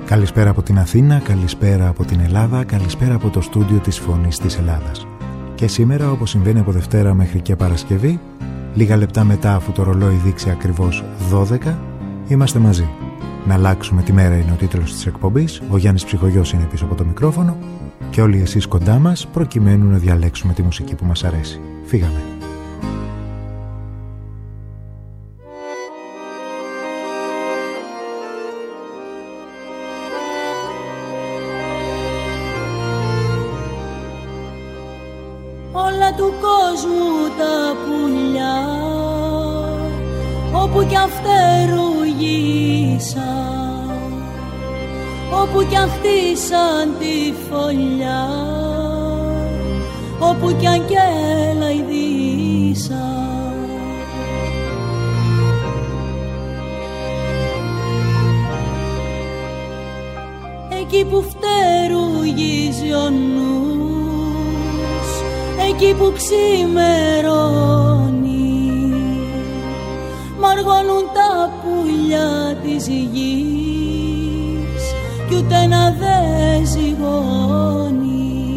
Καλησπέρα από την Αθήνα, καλησπέρα από την Ελλάδα, καλησπέρα από το στούντιο της Φωνής της Ελλάδας. Και σήμερα, όπως συμβαίνει από Δευτέρα μέχρι και Παρασκευή, λίγα λεπτά μετά αφού το ρολόι δείξει ακριβώς 12, είμαστε μαζί. Να αλλάξουμε τη μέρα είναι ο τίτλος της εκπομπής, ο Γιάννης Ψυχογιός είναι πίσω από το μικρόφωνο και όλοι εσείς κοντά μας προκειμένου να διαλέξουμε τη μουσική που μας αρέσει. Φύγαμε. Του κόσμου τα πουλιά όπου κι αν φτερουγίσαν, όπου κι αν χτίσαν τη φωλιά, όπου κι αν κελαϊδίσαν, εκεί που φτερουγίζει ο νους, εκεί που ξημερώνει, μαργώνουν τα πουλιά της γης κι ούτε ένα δε ζυγώνει.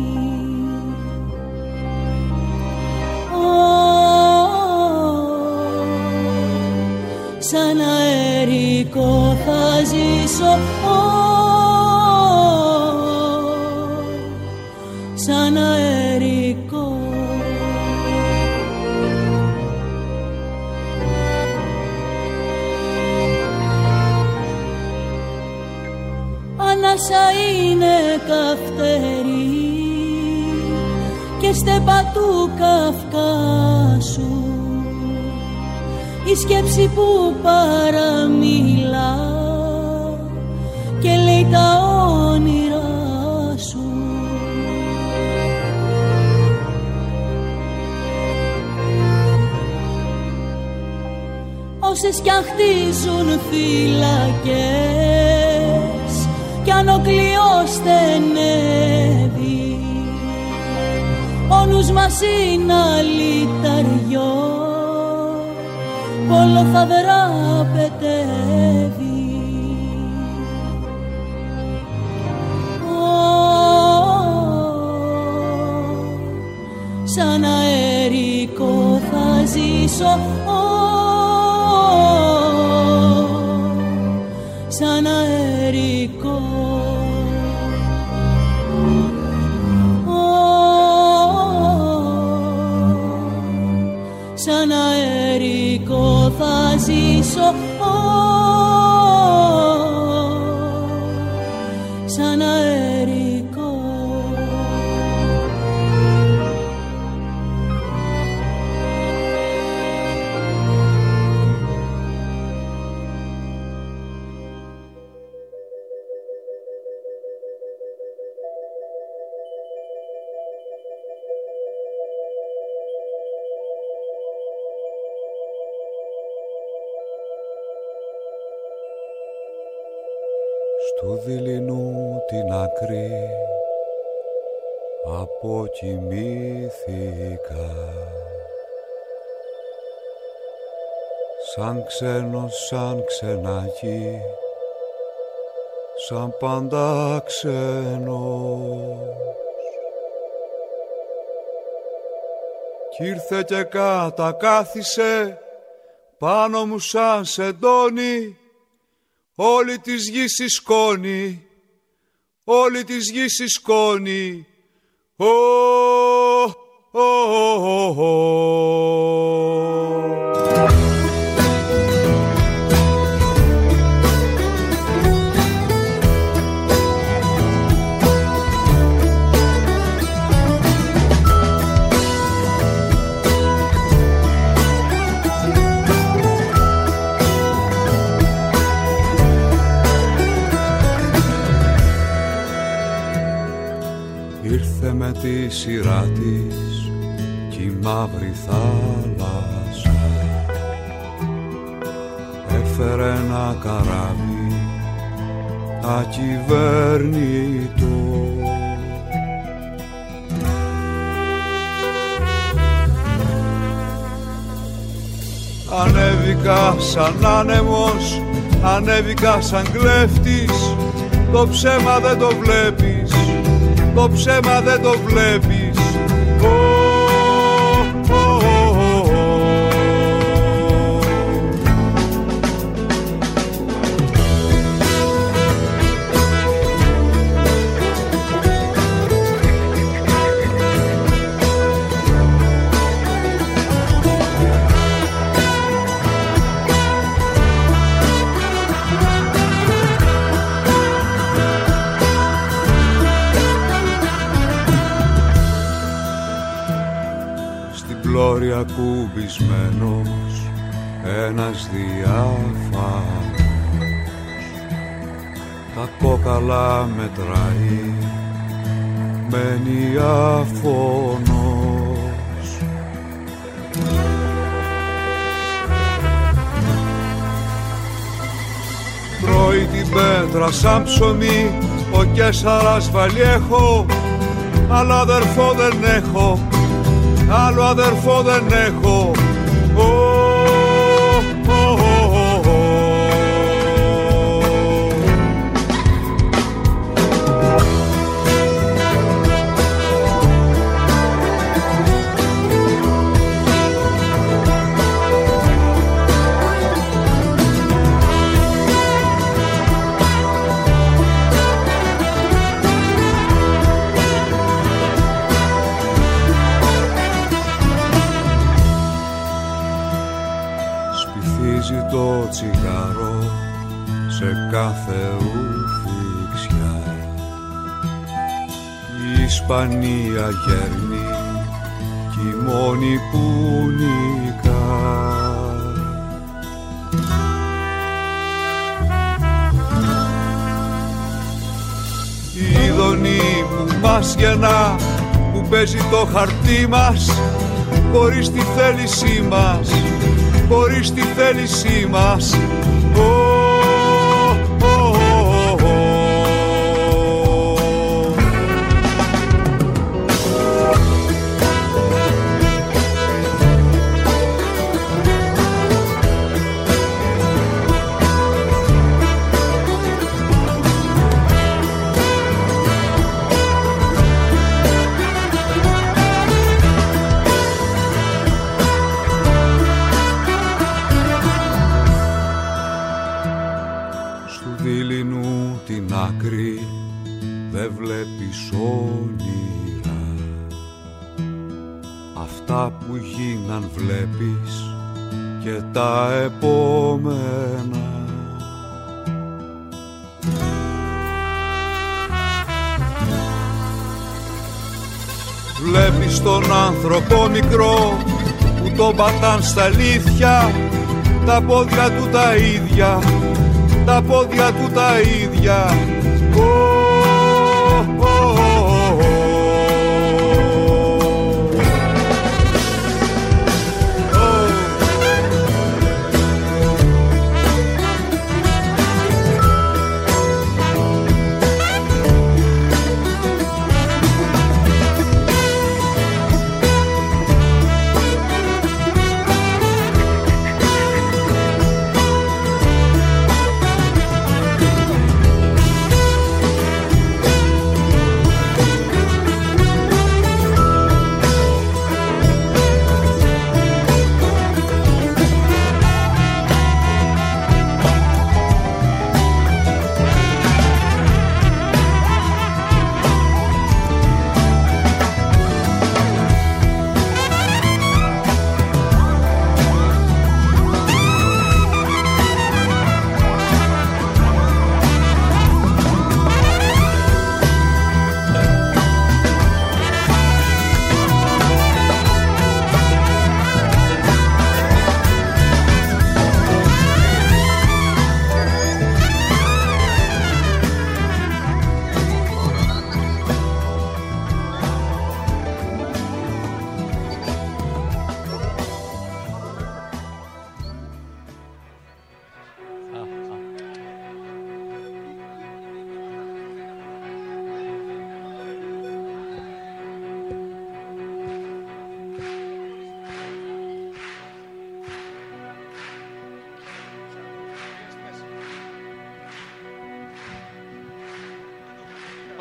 Σαν αερικό θα ζήσω, σαν αερικό. Ανάσα είναι καυτερή και στέπα του Καυκάσου, η σκέψη που παραμιλά και λέει τα όνειρά σου. Όσες κι αν χτίζουν φυλακές κι αν ο κλειός στενεύει, ο νους μας είναι αλυταριό, όλο θα δραπετεύει. Σαν αερικό θα ζήσω, σαν αερικό. Σαν αερικό θα ζήσω, σαν αερικό. Στου δειλινού την άκρη αποκοιμήθηκα, σαν ξένος, σαν ξενάκι, σαν πάντα ξένος. Κι ήρθε και κατακάθισε πάνω μου σαν σεντόνι, όλη της γης η σκόνη, όλη της γης η σκόνη. Ήρθε με τη σειρά της κι η μαύρη θάλασσα, έφερε ένα καράβι ακυβέρνητο. Ανέβηκα σαν άνεμος ανέβηκα σαν κλέφτης. Το ψέμα δεν το βλέπεις, το ψέμα δεν το βλέπεις. Λόρια κουμπισμένος ένας διάφανος, τα κόκαλα μετράει, μένει αφωνός. Τρώει την πέτρα σαν ψωμί ο Κέσαρας Βαλιέχο, αλλά αδερφό δεν έχω, άλλο αδερφό δεν έχω. Το τσιγάρο σε κάθε ουφιξιά, η Ισπανία γέρνει κι η μόνη που νικά. Η ειδονή που μας γεννά, που παίζει το χαρτί μας, χωρίς τη θέλησή μας, χωρίς τη θέλησή μας. Δεν βλέπεις όνειρα, αυτά που γίναν βλέπεις και τα επόμενα. Βλέπεις τον άνθρωπο μικρό που τον πατάν στα αλήθεια, τα πόδια του τα ίδια, τα πόδια του τα ίδια.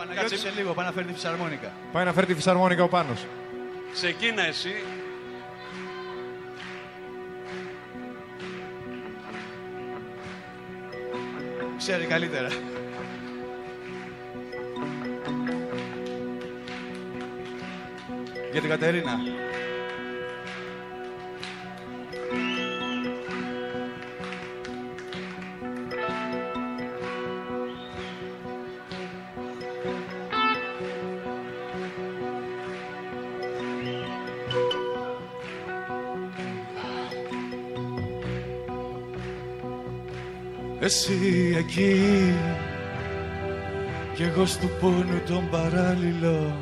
Κάτσε λίγο, πάει να φέρει τη φυσαρμόνικα. Πάει να φέρει τη φυσαρμόνικα ο Πάνος. Ξεκίνα εσύ. Ξέρει καλύτερα. Για την Κατερίνα. Εσύ εκεί κι εγώ στου πόνου τον παράλληλο,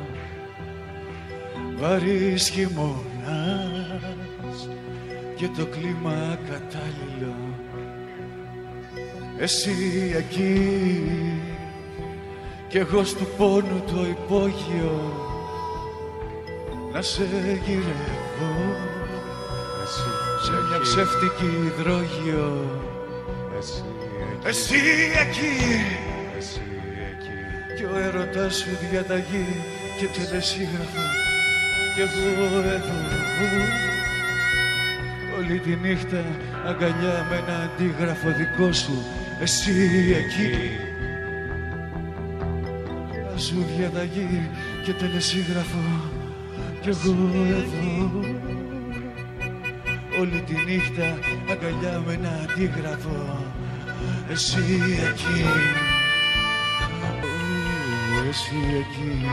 βαρύς χειμώνας και το κλίμα κατάλληλο. Εσύ εκεί κι εγώ στου πόνου το υπόγειο, να σε γυρεύω σε μια ψεύτικη υδρόγειο. Εσύ εκεί, κι ο έρωτας σου διαταγή και τελεσίγραφο, κι εγώ εδώ όλη τη νύχτα αγκαλιά με ένα αντίγραφο δικό σου. Εσύ εκεί, σου διαταγή και τελεσίγραφο, κι εγώ εδώ όλη τη νύχτα αγκαλιά με ένα αντίγραφο. Εσύ εκεί, εσύ εκεί.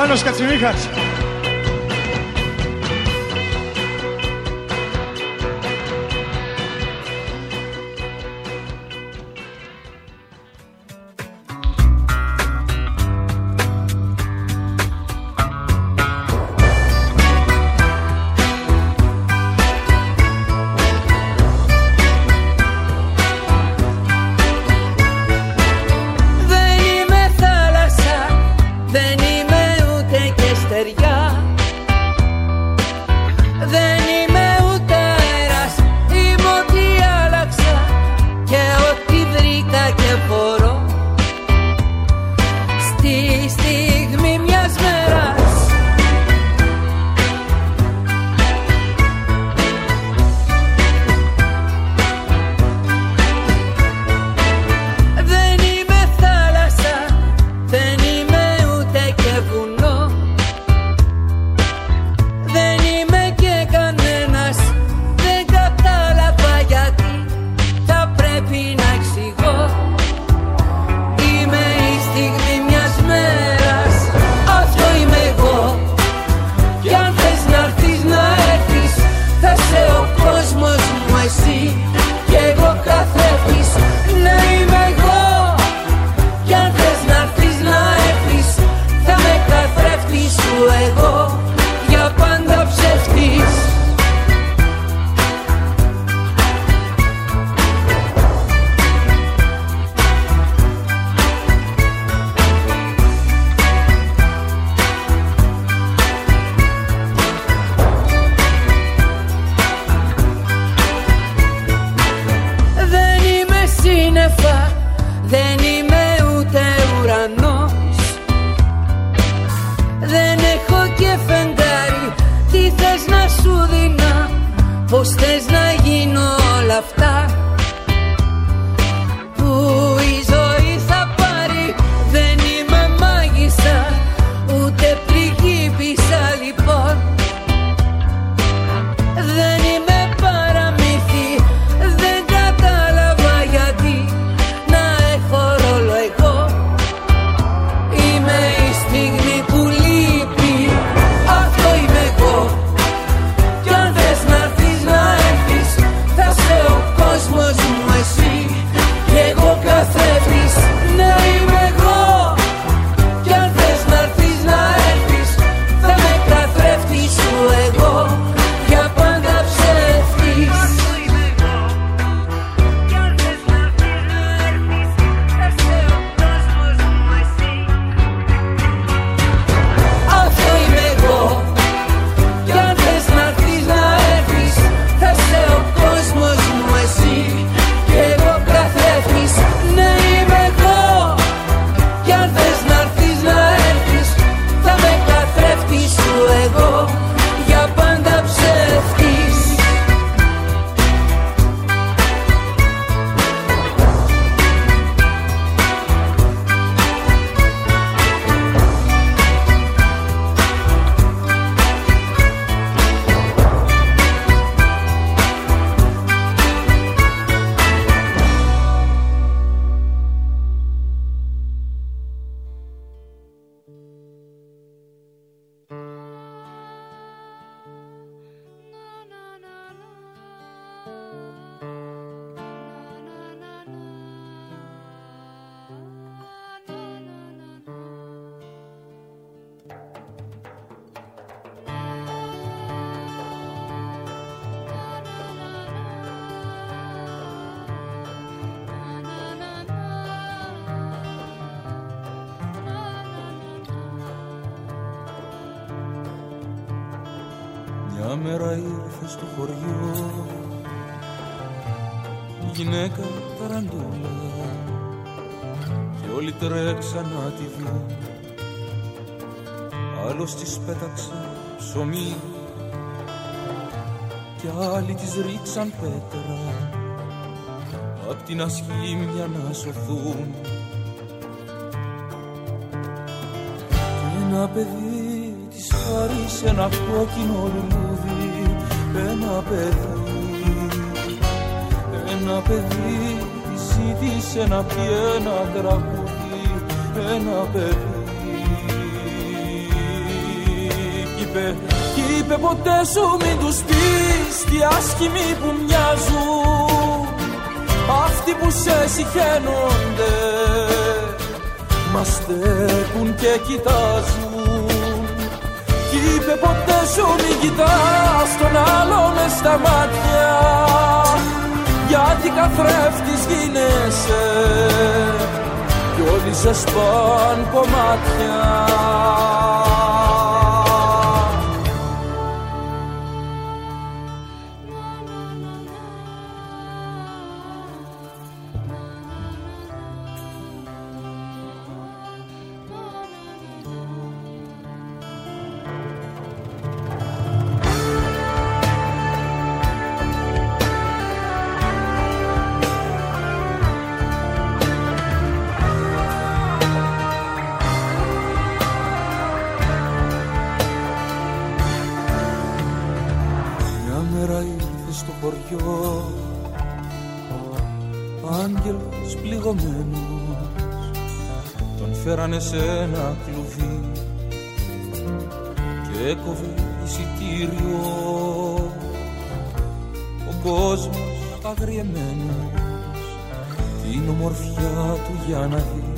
Πάνος Κατσιμίχας. Πώς θες να γίνω όλα αυτά που η ζωή θα πάρει. Δεν είμαι μάγισσα ούτε πριγκίπισσα λοιπόν. Δεν είμαι παραμύθι, δεν κατάλαβα γιατί να έχω ρόλο εγώ. Είμαι η στιγμή που λείπει, αυτό είμαι εγώ. Κι αν θες να έρθεις να έρθεις, θα σε ο κόσμος μου εσύ. Κι εγώ καθρέφτης, να είμαι εγώ. Κι αν θες να έρθεις να έρθεις, θα με καθρέφτης σου εγώ. Για πάντα ψεύτης. Κι αν θες να έρθεις να έρθεις, θα σε ο κόσμος μου εσύ. Αυτό είμαι εγώ. Κι αν θες να έρθεις να έρθεις, θα σε ο κόσμος μου εσύ. Κι εγώ καθρέφτης, ναι είμαι εγώ. Κι αν θες να έρθεις να έρθεις, θα με καθρέφτης σου εγώ. Για πάντα ψεύτης. Μια μέρα ήρθε στο χωριό γυναίκα ταραντούλα κι όλοι τρέξαν να τη δουν. Άλλος της πέταξε ψωμί κι άλλοι της ρίξαν πέτρα απ' την ασχήμια να σωθούν. Κι ένα παιδί της χάρισε ένα κόκκινο λουλούδι. Ένα παιδί της ζήτησε να πει ένα τραγούδι. Ένα παιδί. Κι είπε ποτέ σου μην τους πεις τι άσχημοι που μοιάζουν, αυτοί που σε συχαίνονται μας στέκουν και κοιτάζουν. Κι είπε ποτέ σου μην κοιτάς τον άλλο μες στα μάτια, γιατί καθρέφτης γίνεσαι κι όλοι σε σπάν κομμάτια. Άγγελος πληγωμένος, τον φέρανε σε ένα κλουβί και έκοβε εισιτήριο ο κόσμος αγριεμένος την ομορφιά του για να δει.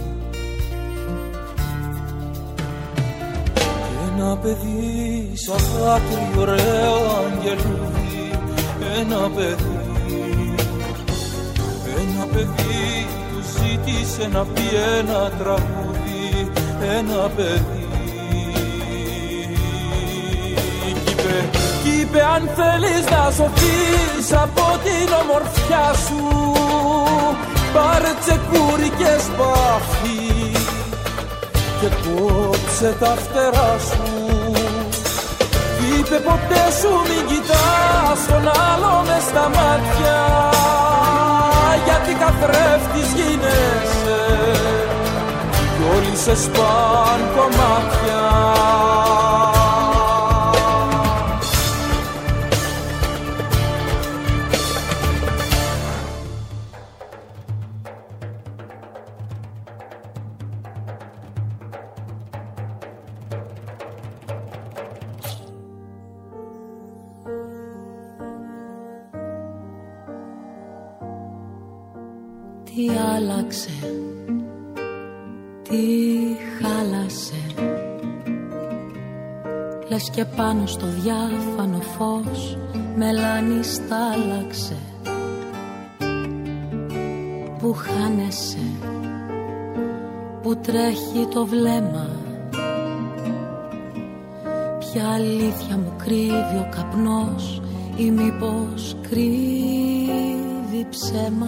Και ένα παιδί σαν δάκρυ ωραίο αγγελούδι, ένα παιδί του ζήτησε να πει ένα τραγούδι, ένα παιδί. Κι είπε αν θέλεις να σωθείς από την ομορφιά σου, πάρε τσεκούρι και σπαθί και κόψε τα φτερά σου. Κι είπε ποτέ σου μην κοιτάς τον άλλο μες στα μάτια, γιατί καθρέφτης γίνεσαι κι όλοι σε σπάν κομμάτια. Τι άλλαξε, τι χάλασε, λες και πάνω στο διάφανο φως μελάνι στάλαξε, που χάνεσαι, που τρέχει το βλέμμα, ποια αλήθεια μου κρύβει ο καπνός ή μήπως κρύβει ψέμα.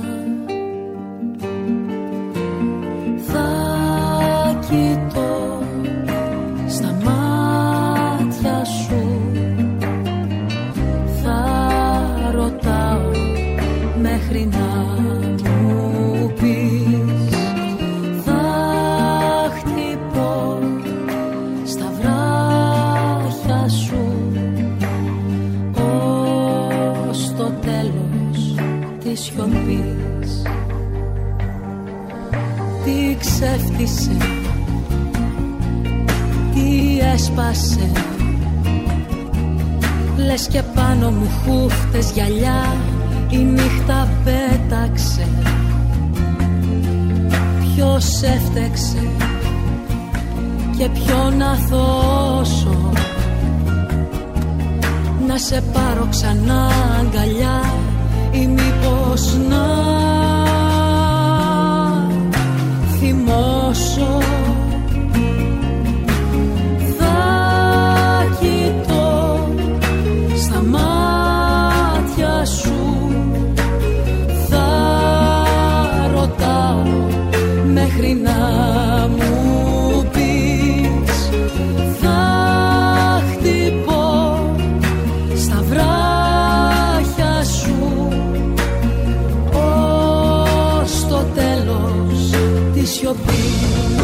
Θα κοιτώ στα μάτια σου, θα ρωτάω μέχρι να μου πεις, θα χτυπώ στα βράχια σου ως το τέλος της σιωπής. Τι ξέφτισε, τι έσπασε, λες και πάνω μου χούφτες γυαλιά η νύχτα πέταξε. Ποιος έφτεξε και ποιον να θώσω, να σε πάρω ξανά αγκαλιά ή μήπως να θυμώσω. Θα κοιτώ στα μάτια σου, θα ρωτάω μέχρι να μου πεις, θα χτυπώ στα βράχια σου ως το τέλος της σιωπής.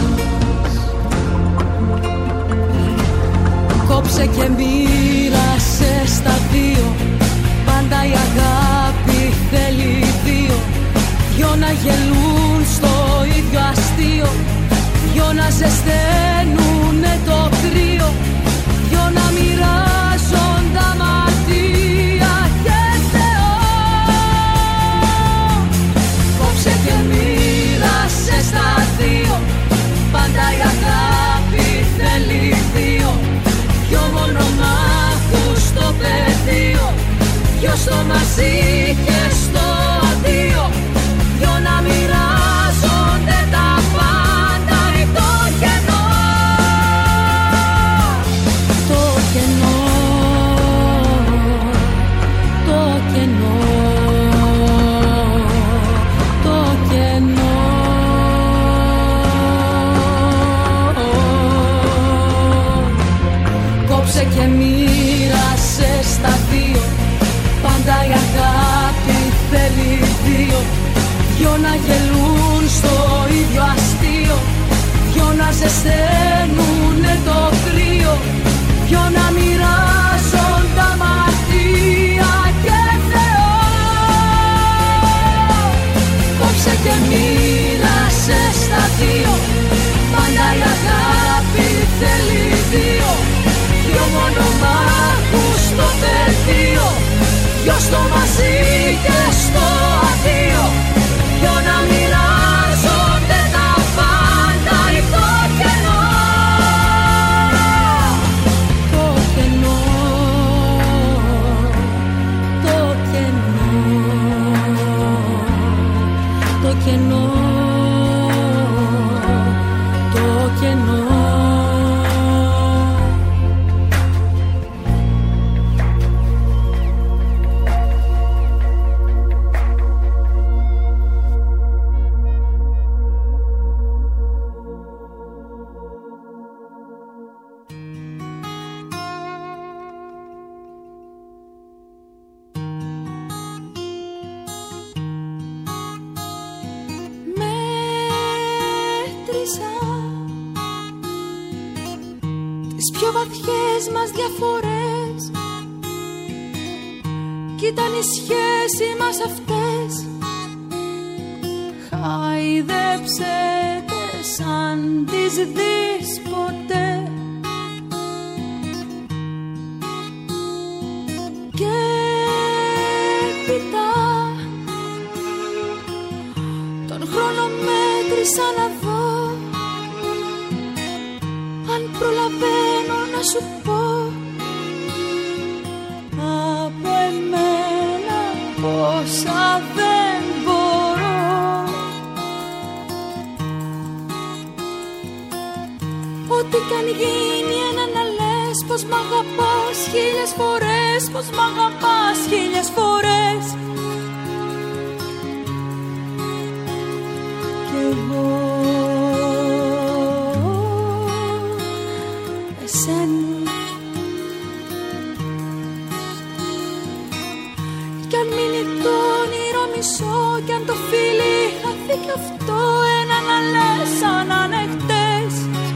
Κόψε και μοίρασε στα δύο, πάντα η αγάπη θέλει δύο, δυο να γελούν στο ίδιο αστείο, δυο να ζεσταίνουνε το κρύο, δυο να μοιράζουν μαζί και στο αντίο, δυο να μοιράζονται τα πάντα ή το κενό. Το κενό, το κενό, το κενό. Κόψε και μοίρασε στα δύο, πάντα η αγάπη θέλει δύο. Δυο να γελούν στο ίδιο αστείο, δυο να ζεσταίνουνε το κρύο, δυο να μοιράζουν τα μαρτία και Θεό. Κόψε και μοίρασε στα δύο, πάντα η αγάπη θέλει δύο. Δυο μονομάχους στο πεδίο, δυο στο μαζί και στο αντίο, δυο να μοιράζονται τα πάντα ή το κενό. Το κενό, το κενό, το κενό, το κενό. Τις πιο βαθιές μας διαφορές κι ήταν η σχέση μας αυτές. Χάιδεψε τες αν τις δεις ποτέ. Και έπειτα τον χρόνο μέτρησα να δω αν προλαβαίνω να σου πω από εμένα πόσα δεν μπορώ. Ό,τι κι αν γίνει ένα να λες πως μ' αγαπάς χίλιες φορές, πως μ' αγαπάς χίλιες φορές. Κι εγώ κι αν μείνει το όνειρο μισό, κι αν το φίλι χαθεί κι αυτό, ένα να λες σαν να είναι χτες,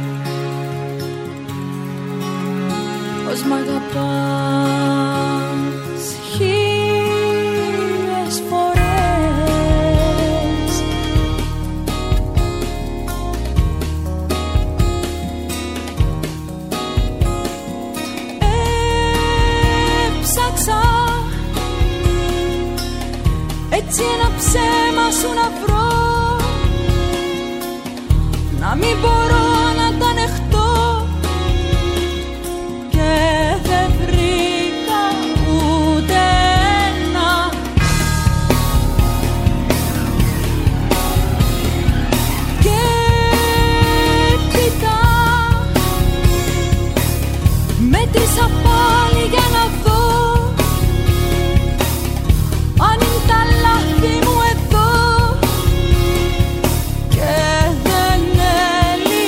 πως μ' αγαπάς χίλιες φορές. Έψαξα έτσι ένα ψέμα σου να βρω, να μην μπορώ να τα ανεχτώ, και δεν βρήκα ούτε ένα. Και έπειτα μέτρησα πάλι για να δω αν είναι τα λάθη μου εδώ, και δεν έλειπε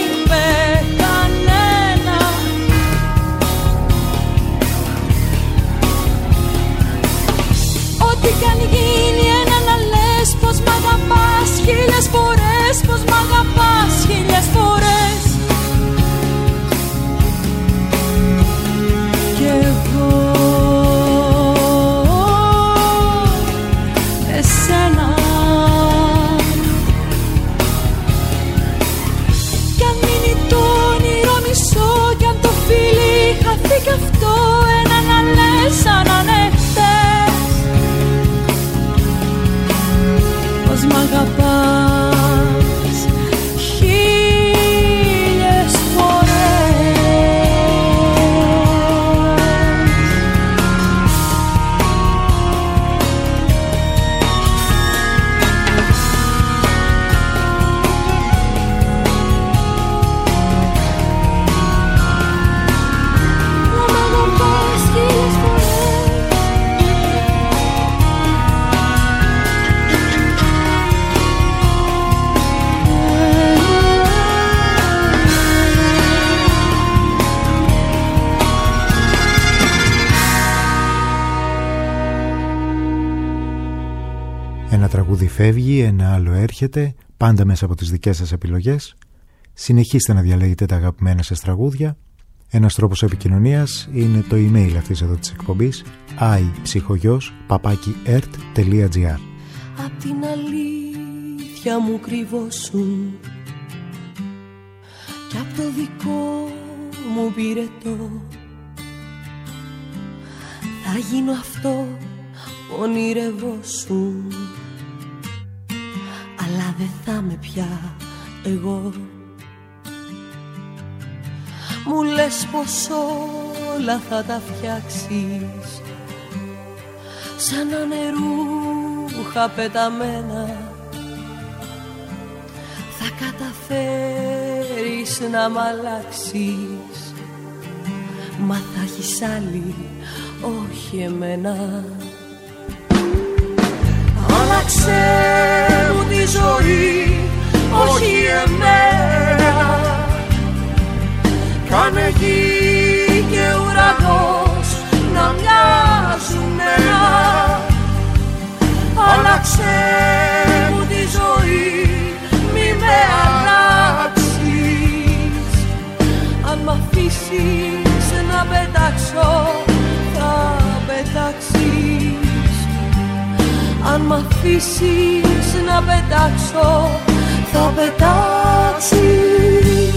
Ένα τραγούδι φεύγει, ένα άλλο έρχεται, πάντα μέσα από τις δικές σας επιλογές. Συνεχίστε να διαλέγετε τα αγαπημένα σας τραγούδια. Ένας τρόπος επικοινωνίας είναι το email αυτής εδώ της εκπομπής, iPsychogos@ert.gr. Απ' την αλήθεια μου κρυβώσουν κι απ' το δικό μου πυρετό θα γίνω αυτό που ονειρευόσουν, αλλά δεν θα είμαι πια εγώ. Μου λες πως όλα θα τα φτιάξεις σαν να είναι ρούχα πεταμένα, θα καταφέρεις να μ' αλλάξεις, μα θα έχεις άλλη, όχι εμένα. Άλλαξε μου τη ζωή, όχι εμένα. Κάνε γη και ουρανός να μοιάζουν ένα. Άλλαξε μου τη ζωή, μη με αλλάξεις. Αν μ' αφήσεις να πετάξω, θα πετάξεις. Αν μ' αφήσεις να πετάξω, θα πετάξεις.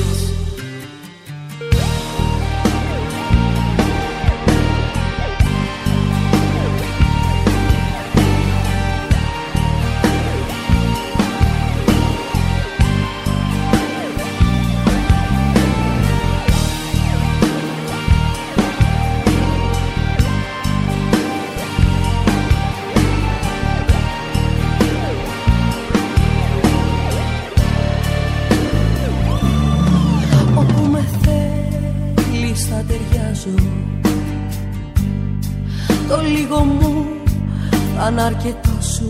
Το λίγο μου θα είναι αρκετό σου.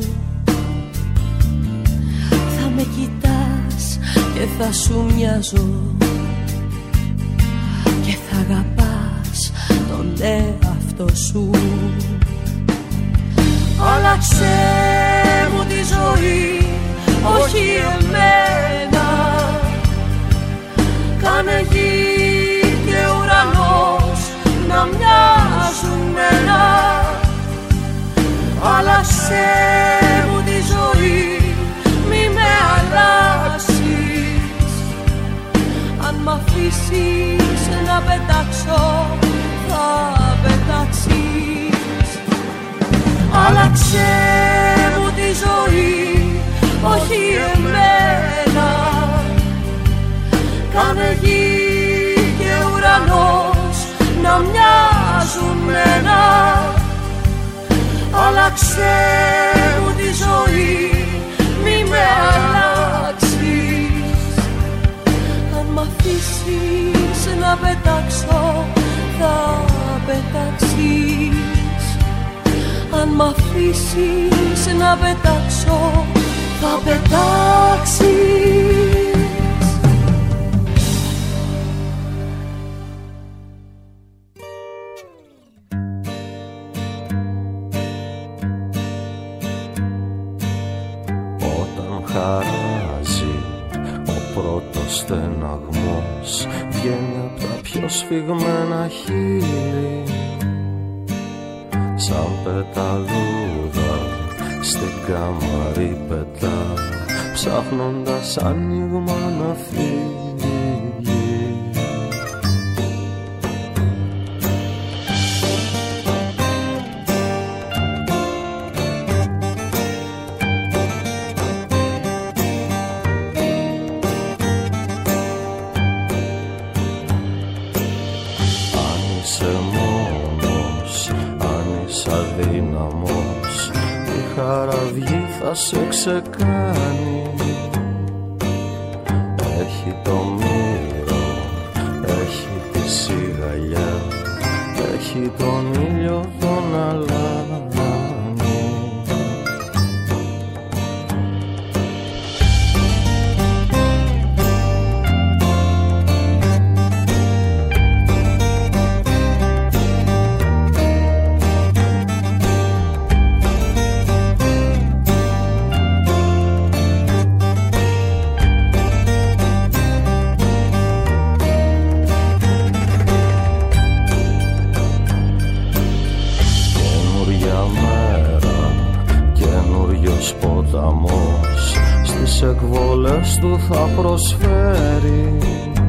Θα με κοιτάς και θα σου μοιάζω και θα αγαπάς τον εαυτό σου. Άλλαξε μου τη ζωή, όχι εμένα. Κάνε γη και ουρανός να μοιάζουν ένα. Άλλαξε μου τη ζωή, μη με αλλάξεις. Αν μ' αφήσεις να πετάξω, θα πετάξεις. Άλλαξε μου τη ζωή, όχι εμένα. Κάνε γη και ουρανός να μοιάζουν ένα. Άλλαξε μου τη ζωή, μη με αλλάξεις. Αν μ' αφήσεις να πετάξω, θα πετάξεις. Αν μ' αφήσεις να πετάξω, θα πετάξεις. Στεναγμός βγαίνει απ' τα πιο σφιγμένα χείλη, σαν πεταλούδα στην κάμαρη πετά, ψάχνοντας άνοιγμα να φύγει. Θα σε ξεκάνει. Έχει το μύρο, έχει τη σιγαλιά, έχει τον ήλιο τον αλάνι. τις εκβολές του θα προσφέρει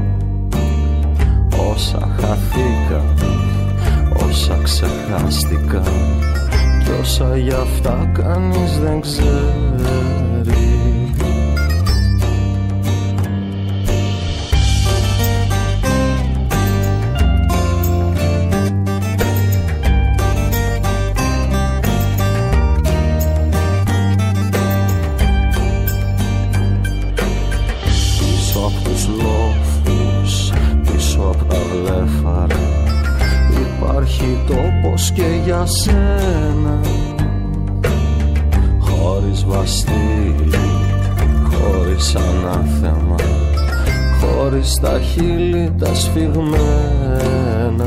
όσα χαθήκαν, όσα ξεχάστηκαν κι όσα γι' αυτά κανείς δεν ξέρει. Τόπος και για σένα, χωρίς βαστίλι, χωρίς ανάθεμα, χωρίς τα χείλη τα σφιγμένα.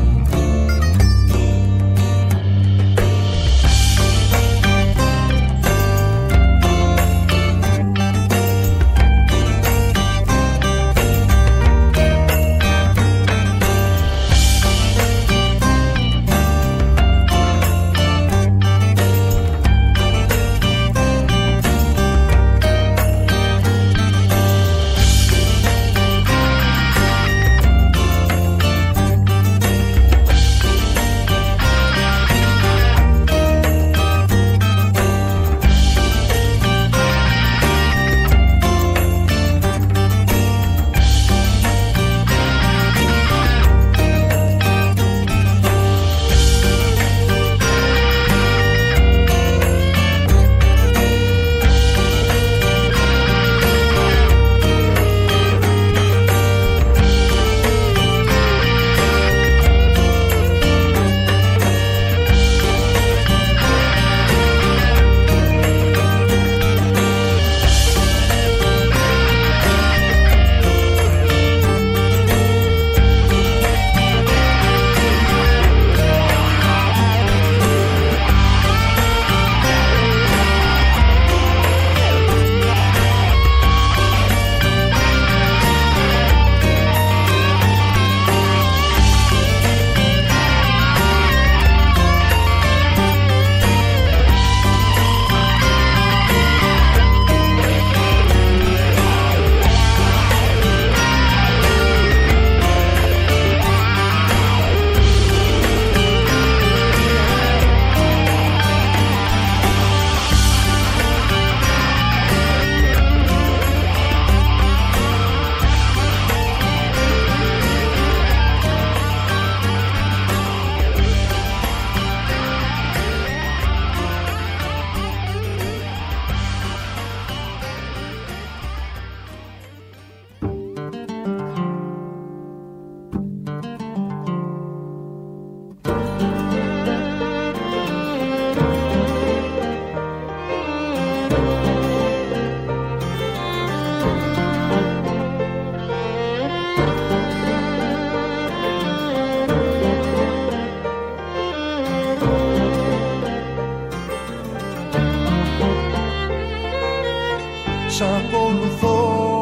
Σ' ακολουθώ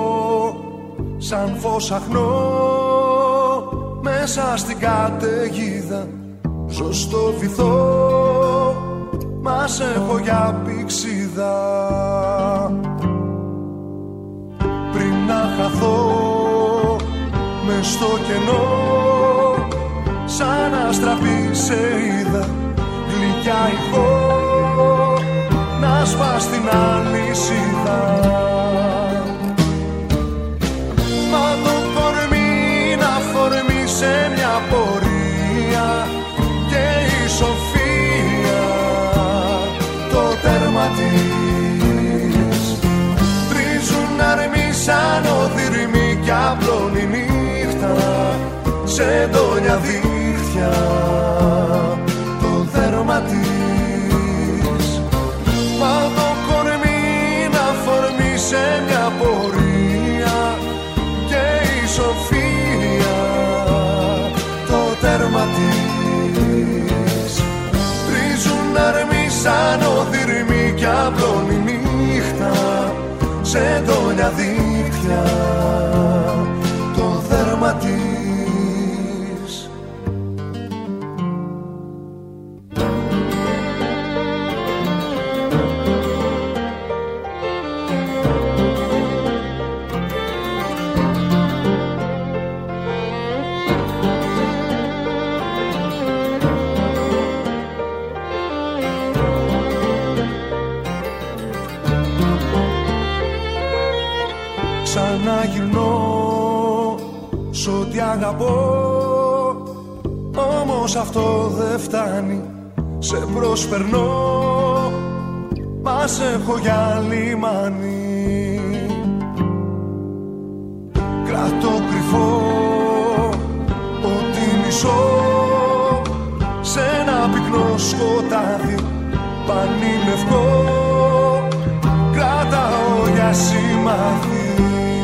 σαν φως αχνό μέσα στην καταιγίδα. Ζω στο βυθό, μας έχω για πηξίδα. Πριν να χαθώ μες στο κενό, σαν αστραπή σε είδα, γλυκιά ηχό να σπάς την αλυσίδα. Μα το κορμί να φορμεί σε μια πορεία και η σοφία το τέρμα της. Τρίζουν αρμοί σαν οδυρμοί κι απλώνει νύχτα σε εντόνια δίχτυα το δέρμα της. Μα το κορμί να φορμεί σε μια πορεία και η σοφία το τέρμα της. Τρίζουν αρμοί σαν οδυρμοί κι απλώνει νύχτα σε εντόνια δίχτυα το δέρμα της. να γυρνώ σ' ό,τι αγαπώ, όμως αυτό δεν φτάνει. Σε προσπερνώ, μα σε έχω για λιμάνι. Κρατώ κρυφό ότι μισώ σε ένα πυκνό σκοτάδι πανίλευκο, κρατάω για σημάδι.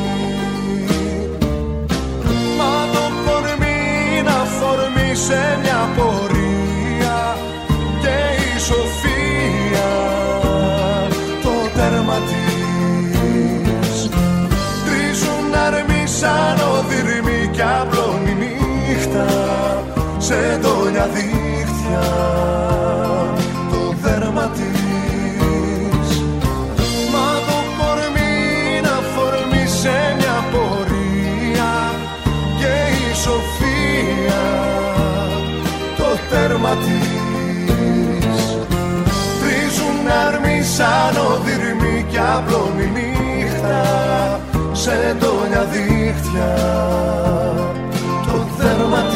Μα το κορμί να φορμεί σε μια πορεία και η σοφία το τέρμα της. Τρίζουν αρμοί σαν οδυρμοί κι απλώνει νύχτα σε ντόνια δίχτυα το δέρμα της. Μα το κορμί να φορμεί σε μια πορεία και η σοφία το τέρμα της. Τρίζουν αρμοί σαν οδυρμοί κι απλώνει νύχτα σε ντόνια δίχτυα το δέρμα της.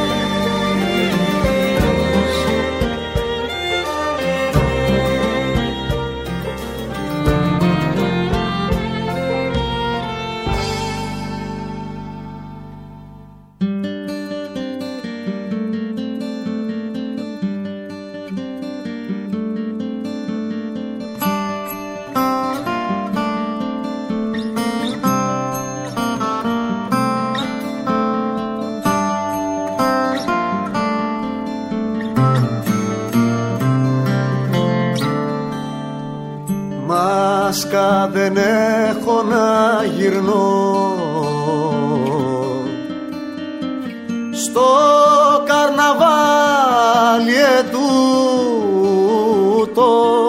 Δεν έχω να γυρνώ στο καρναβάλι ετούτο,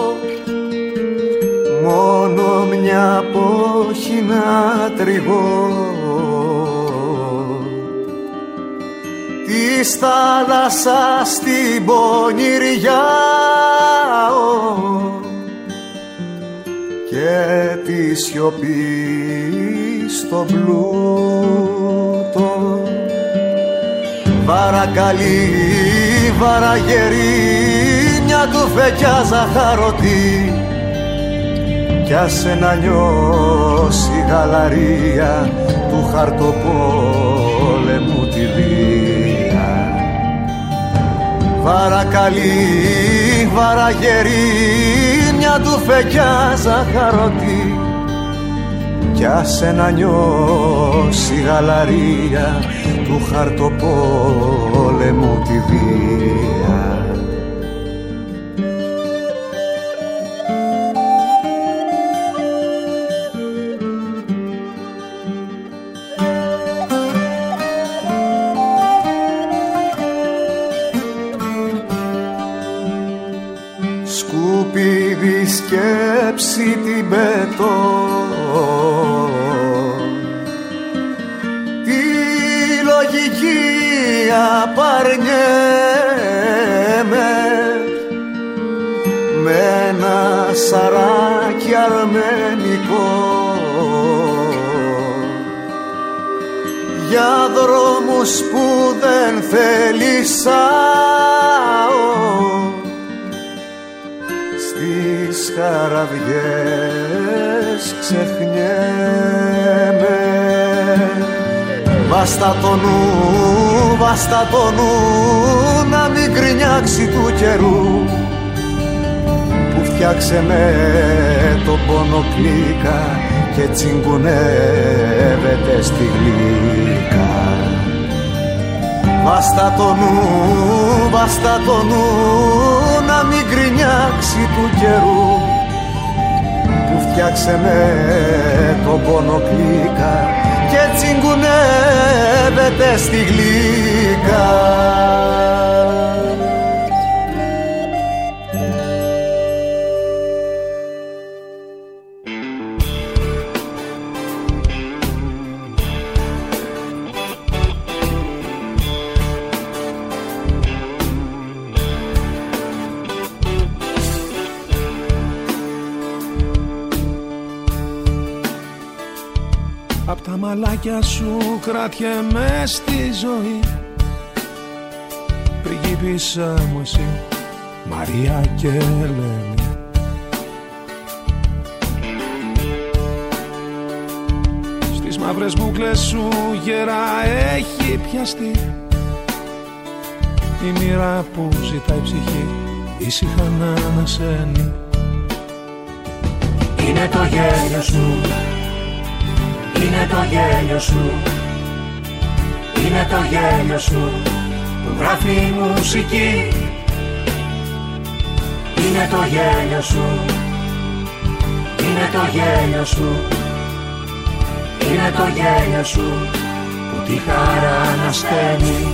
μόνο μια πόχη να τριγώ της θάλασσας στην πονηριά και τη σιωπή στο πλούτο. Βαρακαλή, βαραγερή, μια τουφεκιά ζαχαρωτή κι άσε να νιώσει γαλαρία του χαρτοπόλεμου τη βία. Βαρακαλή, βαραγερή, μια τουφεκιά ζαχαρωτή κι άσε να νιώσει γαλαρία του χαρτοπόλεμου τη βία. Σκέψη την πετώ, τη λογική απαρνιέμαι με ένα σαράκι αρμενικό για δρόμους που δεν θέλησάω, στις χαραδιές ξεχνιέμαι. Βάστα το νου, βάστα το νου, να μην γκρινιάξει του καιρού που φτιάξε με το πόνο κλίκα και τσιγκουνεύεται στη γλύκα. Βάστα το νου, βάστα το νου, να μην γκρινιάξει του καιρού που φτιάξε με το πόνο κλίκα και τσιγκουνεύεται στη γλύκα. στα μαλάκια σου κρατιέμαι στη ζωή. Πριγκίπισσα μου εσύ, Μαρία και Ελένη. Στις μαύρες μπούκλες σου γερά έχει πιαστεί η μοίρα που ζητάει ψυχή ήσυχα να ανασένει. Είναι το γέλιο σου, είναι το γέλιο σου, είναι το γέλιο σου που γράφει η μουσική. Είναι το γέλιο σου, είναι το γέλιο σου, είναι το γέλιο σου που τη χαρά ανασταίνει.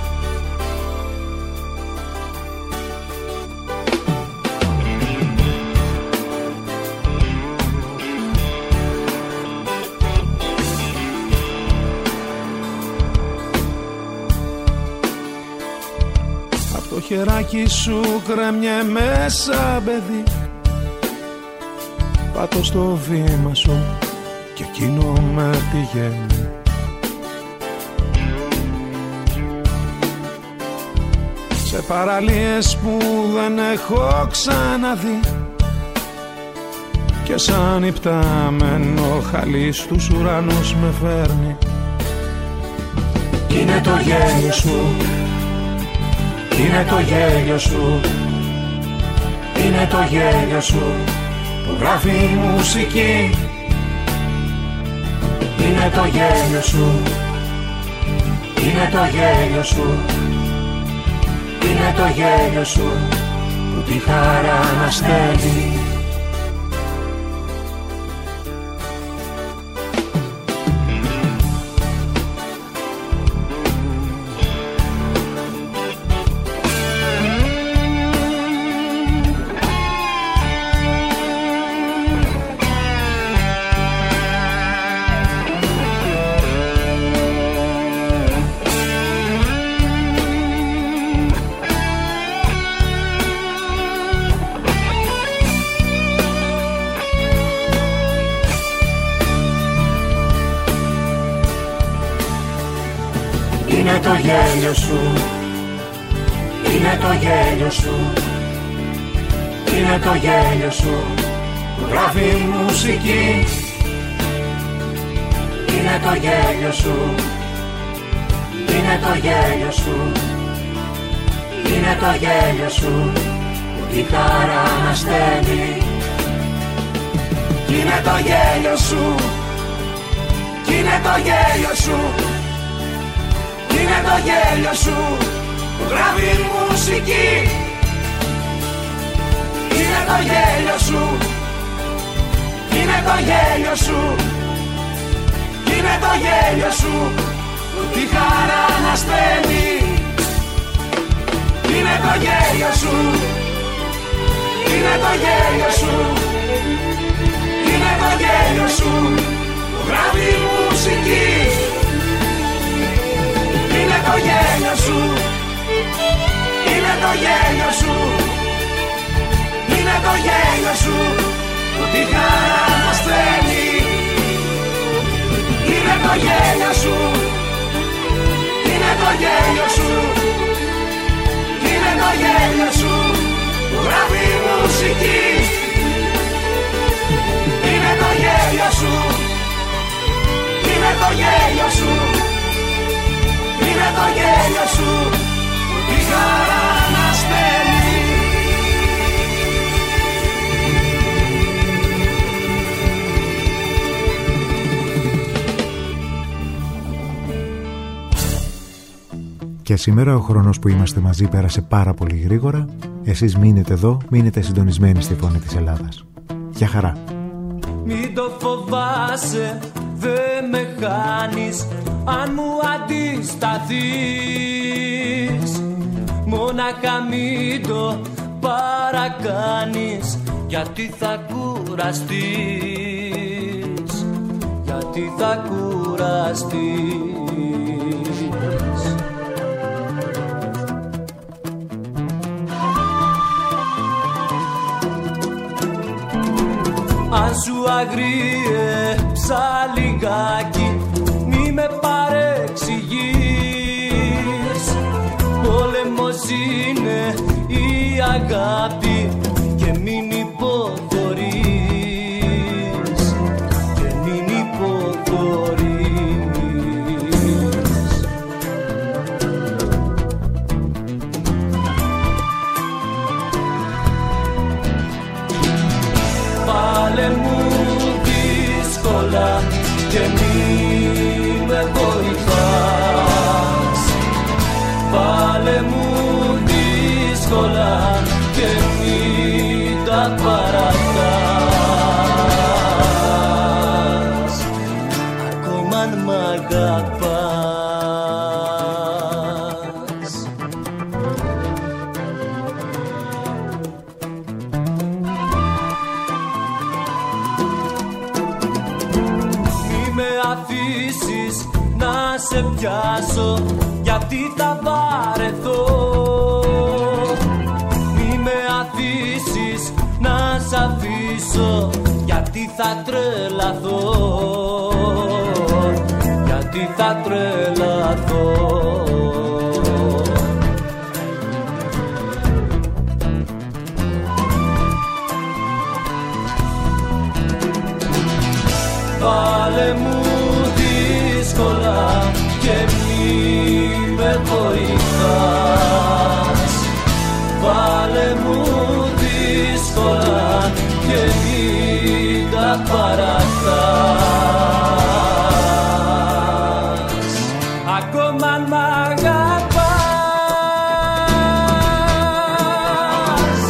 Το χεράκι σου κρέμιε μέσα παιδί. Πάτω στο βήμα σου και εκείνο με πηγαίνει. Σε παραλίες που δεν έχω ξαναδεί και σαν υπτάμενο χαλί στους ουρανούς με φέρνει. Είναι το γέλιο σου, είναι το γέλιο σου, είναι το γέλιο σου που γράφει η μουσική. Είναι το γέλιο σου, είναι το γέλιο σου, είναι το γέλιο σου που τη χαρά ανασταίνει. Είναι το γέλιο σου, είναι το γέλιο σου, είναι το γέλιο σου που γράφει η μουσική. Είναι το γέλιο σου, είναι το γέλιο σου, είναι το γέλιο σου που τη χαρά ανασταίνει. Είναι το γέλιο σου, είναι το γέλιο σου, είναι το γέλιο σου που γράφει η μουσική. Είναι το γέλιο σου, είναι το γέλιο σου, είναι το γέλιο σου που τη χαρά ανασταίνει. Είναι το γέλιο σου, είναι το γέλιο σου, είναι το γέλιο σου που γράφει η μουσική. Είναι το γέλιο σου, είναι το γέλιο σου, είναι το γέλιο σου που τη χαρά ανασταίνει. Είναι το γέλιο σου, είναι το γέλιο σου, είναι το γέλιο σου που γράφει η μουσική. Είναι το γέλιο σου, είναι το γέλιο σου, είναι το γέλιο σου που τη χαρά ανασταίνει. Και σήμερα ο χρόνος που είμαστε μαζί πέρασε πάρα πολύ γρήγορα. Εσείς μείνετε εδώ, μείνετε συντονισμένοι στη Φωνή της Ελλάδας. Γεια χαρά. Μην το φοβάσαι, δε με χάνεις αν μου αντισταθείς. Μόνακα μην το παρακάνεις, γιατί θα κουραστείς, γιατί θα κουραστείς. Αν σου αγρίεψα λιγάκι εξηγείς. Πόλεμος είναι η αγάπη και μην υποχωρείς, και μην υποχωρείς. Πάλε μου δύσκολα και μη με βοηθάς. Πάλε μου δύσκολα και μη τα παρατάς. Ακόμα αν μ' αγαπάς. Μη με αφήσεις να σε πιάσω, γιατί θα βαρεθώ. Μη με αφήσεις να σ' αφήσω, γιατί θα τρελαθώ, γιατί θα τρελαθώ. Βάλε μου δύσκολα και μη με βοηθάς. Βάλε μου δύσκολα και μη τα παρατάς. Ακόμα αν μ' αγαπάς.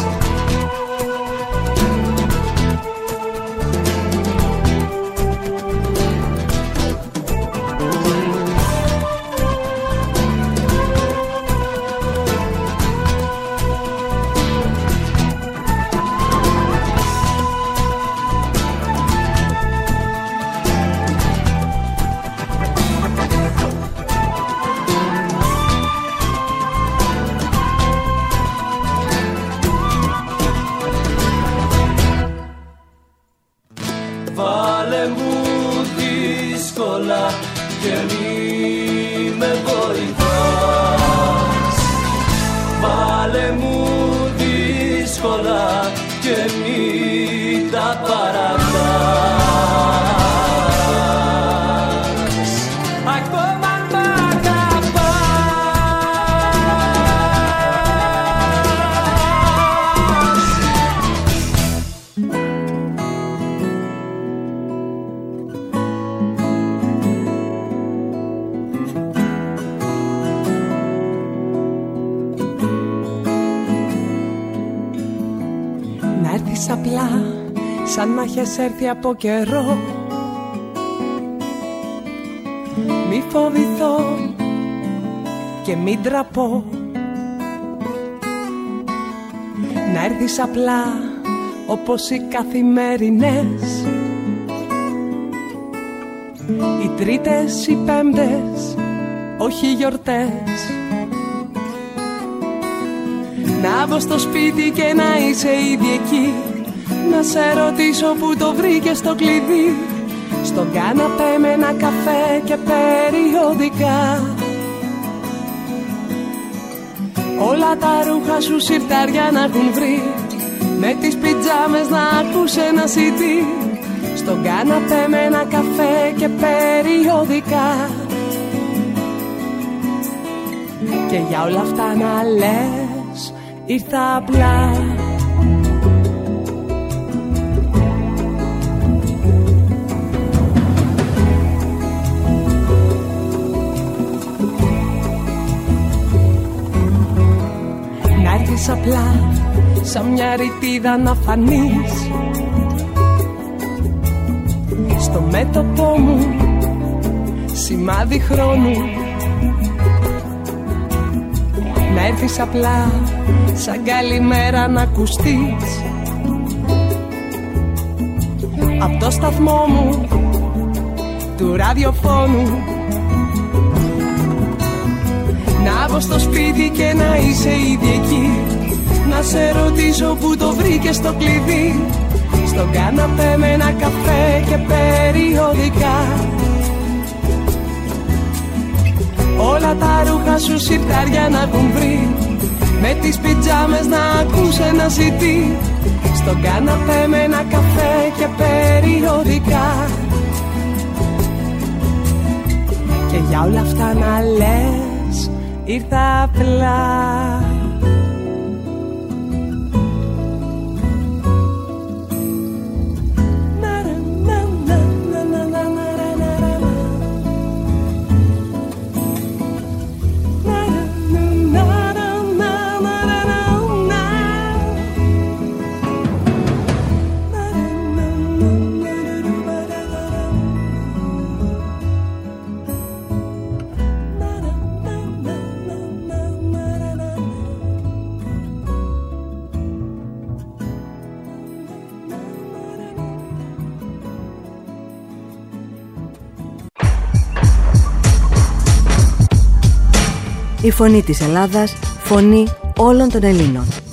Βάλε μου δύσκολα και μη με βοηθάς. Βάλε μου δύσκολα και μη τα παρατάς. Ακόμα αν μ' αγαπάς. Να έρθεις απλά, σαν να έχεις έρθει από καιρό. Μη φοβηθώ και μην τραπώ. Να έρθεις απλά, όπως οι καθημερινές, οι Τρίτες, οι Πέμπτες, όχι γιορτές. Να μπω στο σπίτι και να είσαι ήδη εκεί, να σε ρωτήσω που το βρήκες το κλειδί. Στον κάναπέ με ένα καφέ και περιοδικά. Όλα τα ρούχα σου σιρτάρια να έχουν βρει, με τις πιτζάμες να ακούς ένα CD. Στον κάναπέ με ένα καφέ και περιοδικά. Και για όλα αυτά να λες, ήρθα απλά. Να έρθεις απλά, σαν μια ρητίδα να φανείς στο μέτωπό μου, σημάδι χρόνου. Να έρθεις απλά, σαν καλημέρα να ακουστείς απ' το σταθμό μου του ραδιοφώνου. Να μπω στο σπίτι και να είσαι ήδη εκεί, να σε ρωτήσω που το βρήκες το κλειδί. Στον κάναπέ με ένα καφέ και περιοδικά. Όλα τα ρούχα σου σιρτάρια να έχουν βρει, με τις πιτζάμες να ακούς ένα CD, στον καναπέ με ένα καφέ και περιοδικά. Και για όλα αυτά να λες ήρθα απλά. Η φωνή της Ελλάδας, φωνή όλων των Ελλήνων.